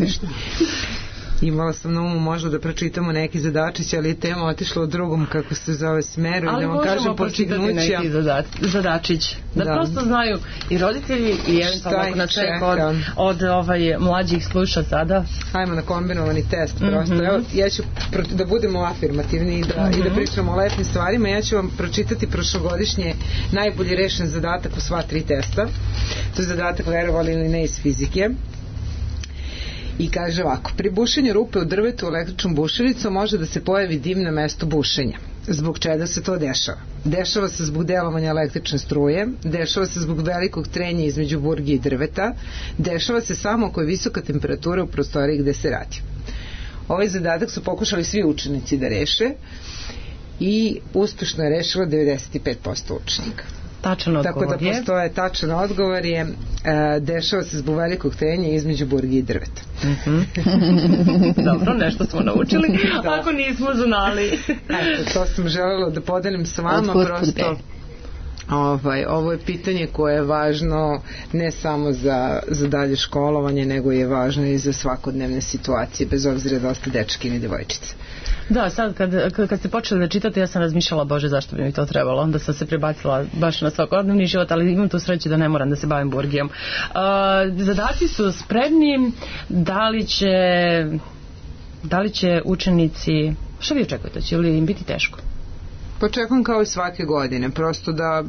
Imala sam na umu možda da pročitamo neki zadačić, ali je tema otišla u drugom, kako se zove, smeru. Ali možemo pročitati neki zadačić. Da prosto znaju i roditelji i eventualno ako nas čeka od mlađih sluša sada. Hajmo na kombinovani test prosto. Evo, ja ću da budemo afirmativni i da pričamo o lepim stvarima. Ja ću vam pročitati prošlogodišnje najbolji rešen zadatak u sva 3 testa. To je zadatak, verovali ili ne, iz fizike. I kaže ovako, pri bušenju rupe u drvetu električnom bušenicom može da se pojavi dim na mestu bušenja. Zbog čega se to dešava? Dešava se zbog delovanja električne struje, dešava se zbog velikog trenja između burgi i drveta, dešava se samo ako je visoka temperatura u prostoriji gde se radi. Ovaj zadatak su pokušali svi učenici da reše i uspešno je rešilo 95% učenika. Tačan odgovor Tako da postoje tačan odgovor je dešava se zbog velikog trenja između burgi i drveta. Dobro, nešto smo naučili, ako nismo znali. Eto, to sam želela da podelim s vama, prosto ovo je pitanje koje je važno ne samo za dalje školovanje, nego je važno i za svakodnevne situacije, bez obzira da ste dečki ili devojčice. Da, sad kad ste počeli da čitate, ja sam razmišljala, bože, zašto bi mi to trebalo, onda sam se prebacila baš na svakodnevni život, ali imam tu sreću da ne moram da se bavim burgijom. Zadaci su spremni, da li će učenici, što vi očekujete, će li im biti teško? Očekujem kao i svake godine, prosto da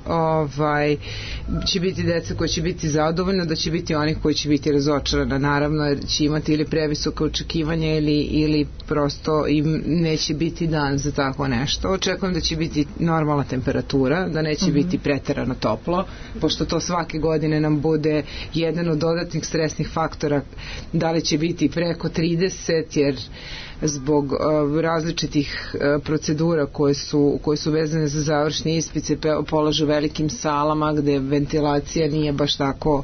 će biti deca koja će biti zadovoljna, da će biti onih koji će biti razočarana, naravno jer će imati ili previsoke očekivanje ili prosto im neće biti dan za tako nešto. Očekujem da će biti normalna temperatura, da neće biti preterano toplo, pošto to svake godine nam bude jedan od dodatnih stresnih faktora, da li će biti preko 30, jer zbog različitih procedura koje su vezane za završni ispit se polažu velikim salama gde ventilacija nije baš tako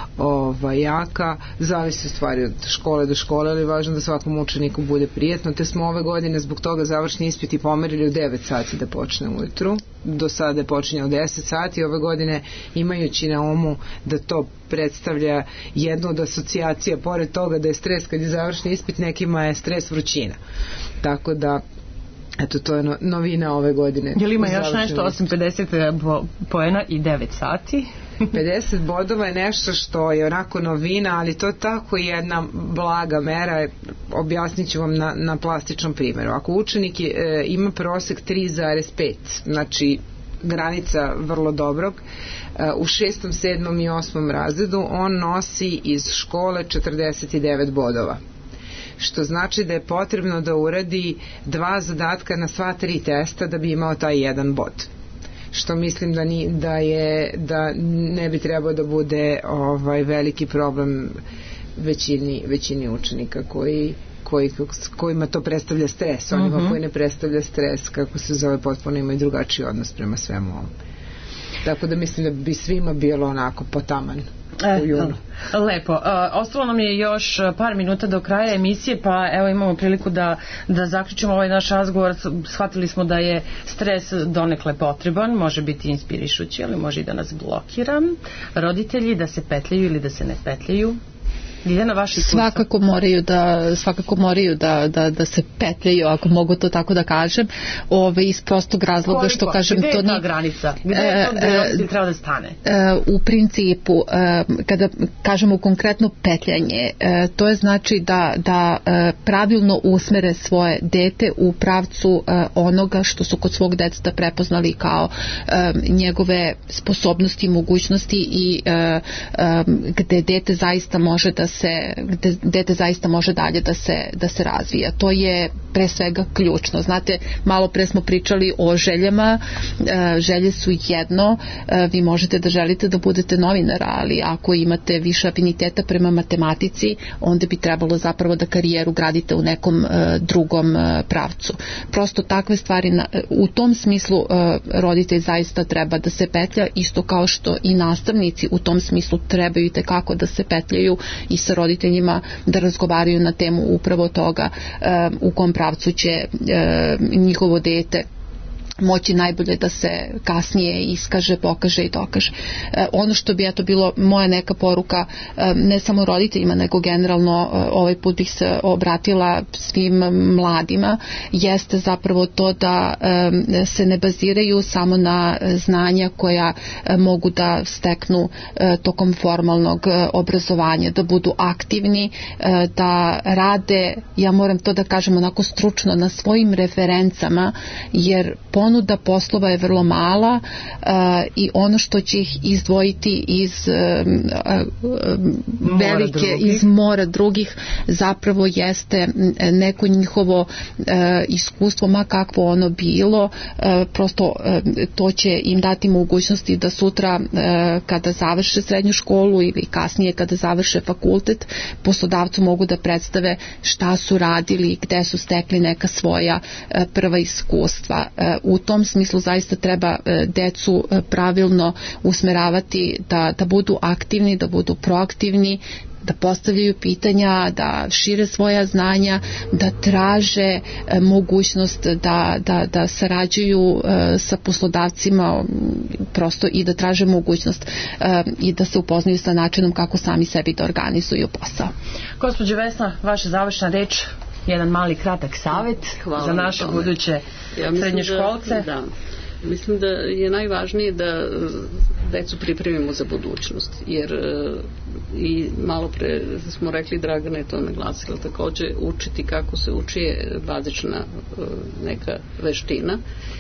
jaka, zavisi u stvari od škole do škole, ali je važno da svakom učeniku bude prijetno, te smo ove godine zbog toga završni ispit i pomerili u 9 sati da počne ujutru, do sada je počinjao 10 sati, ove godine imajući na umu da to predstavlja jednu od asocijacija, pored toga da je stres kad je završni ispit, nekima je stres vrućina, tako da eto, to je novina ove godine. Je li ima još nešto osim 50 poena i 9 sati? 50 bodova je nešto što je onako novina, ali to je tako jedna blaga mera, objasnit ću vam na plastičnom primjeru. Ako učenik ima prosek 3,5, znači granica vrlo dobrog, u 6., 7. i 8. razredu on nosi iz škole 49 bodova. Što znači da je potrebno da uradi 2 zadatka na sva 3 testa da bi imao taj 1 bod. Što mislim da ne bi trebao da bude veliki problem većini učenika kojima to predstavlja stres. Onima koji ne predstavlja stres, kako se zove, potpuno imaju drugačiji odnos prema svemu ovom. Tako da mislim da bi svima bilo onako potaman u junu. Lepo. Ostalo nam je još par minuta do kraja emisije, pa evo imamo priliku da zaključimo ovaj naš razgovor. Shvatili smo da je stres donekle potreban, može biti inspirišući, ali može i da nas blokira. Roditelji da se petljaju ili da se ne petljaju. Svakako moraju da se petljaju, ako mogu to tako da kažem, iz prostog razloga što kažem, gde je ta granica? Gde je to gde roditelj treba da stane? U principu, kada kažemo konkretno petljanje, to je znači da pravilno usmere svoje dete u pravcu onoga što su kod svog deteta prepoznali kao njegove sposobnosti i mogućnosti i gde dete zaista može dete zaista može dalje da se razvija. To je pre svega ključno. Znate, malo pre smo pričali o željama, želje su jedno, vi možete da želite da budete novinar, ali ako imate više afiniteta prema matematici, onda bi trebalo zapravo da karijeru gradite u nekom drugom pravcu. Prosto takve stvari, u tom smislu roditelj zaista treba da se petlja, isto kao što i nastavnici u tom smislu trebaju itekako da se petljaju i sa roditeljima da razgovaraju na temu upravo toga u kom pravcu će njihovo dete moći najbolje da se kasnije iskaže, pokaže i dokaže. Ono što bi bilo moja neka poruka ne samo roditeljima, nego generalno ovaj put bih se obratila svim mladima, jeste zapravo to da se ne baziraju samo na znanja koja mogu da steknu tokom formalnog obrazovanja, da budu aktivni, da rade, ja moram to da kažem onako stručno, na svojim referencama, jer ponovno ponuda poslova je vrlo mala i ono što će ih izdvojiti iz iz mora drugih zapravo jeste neko njihovo iskustvo, ma kakvo ono bilo, prosto to će im dati mogućnosti da sutra kada završe srednju školu ili kasnije kada završe fakultet, poslodavcu mogu da predstave šta su radili, gde su stekli neka svoja prva iskustva. U tom smislu zaista treba decu pravilno usmeravati da budu aktivni, da budu proaktivni, da postavljaju pitanja, da šire svoja znanja, da traže mogućnost da sarađuju sa poslodavcima prosto i da traže mogućnost i da se upoznaju sa načinom kako sami sebi da organizuju posao. Gospođo Vesna, vaša završna reč, jedan mali kratak savjet za naše buduće srednjoškolce. Mislim da je najvažnije da decu pripremimo za budućnost, jer i malo pre smo rekli, Dragana je to naglasila takođe, učiti kako se uči je bazična neka veština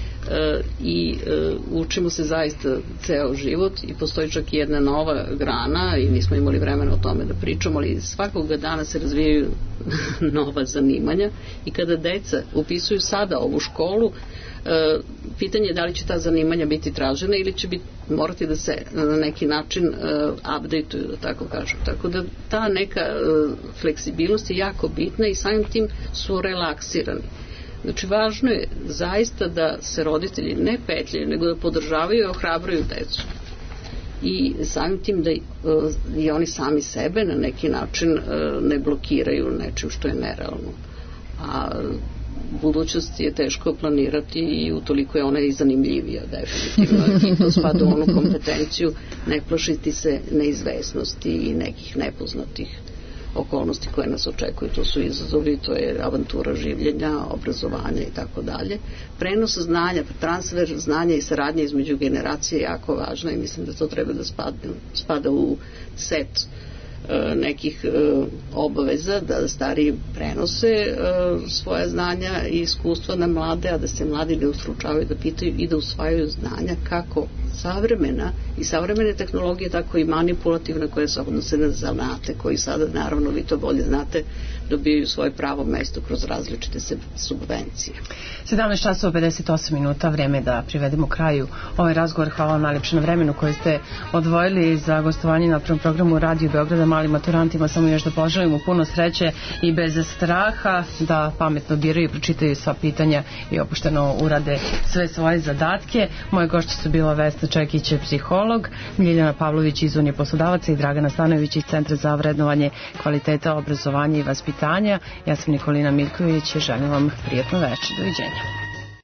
i učimo se zaista ceo život i postoji čak i jedna nova grana i nismo imali vremena o tome da pričamo, ali svakoga dana se razvijaju nova zanimanja i kada deca upisuju sada ovu školu, pitanje je da li će ta zanimanja biti tražena ili će morati da se na neki način updateuju, da tako kažem. Tako da ta neka fleksibilnost je jako bitna i samim tim su relaksirani. Znači, važno je zaista da se roditelji ne petljaju, nego da podržavaju i ohrabruju decu. I samim tim da i oni sami sebe na neki način ne blokiraju nečim što je nerealno. A budućnost je teško planirati i utoliko je ona i zanimljivija definitivno i to spada u onu kompetenciju ne plašiti se neizvesnosti i nekih nepoznatih okolnosti koje nas očekuju. To su izazovi, to je avantura življenja, obrazovanja i tako dalje. Prenos znanja, transfer znanja i saradnja između generacije je jako važna i mislim da to treba da spada u set nekih obaveza da stariji prenose svoja znanja i iskustva na mlade, a da se mladi ne ustručavaju da pitaju i da usvajaju znanja kako savremena i savremene tehnologije, tako i manipulativne koje se odnose na zanate koji sada, naravno, vi to bolje znate, dobijaju svoje pravo mesto kroz različite subvencije. 17 časova 58 minuta, vreme je da privedemo kraju ovaj razgovor. Hvala vam najlepše na vremenu koje ste odvojili za gostovanje na prvom programu Radio Beograda malim maturantima. Samo još da poželimo puno sreće i bez straha, da pametno biraju, pročitaju sva pitanja i opušteno urade sve svoje zadatke. Moje gošće su bila Vesna Čekić, psiholog, Ljiljana Pavlović iz Unije poslodavaca i Dragana Stanojević iz Centra za vrednovanje kvaliteta obrazovanja i vaspitanja. Ja sam Nikolina Miljković, želim vam prijatno večer. Doviđenja.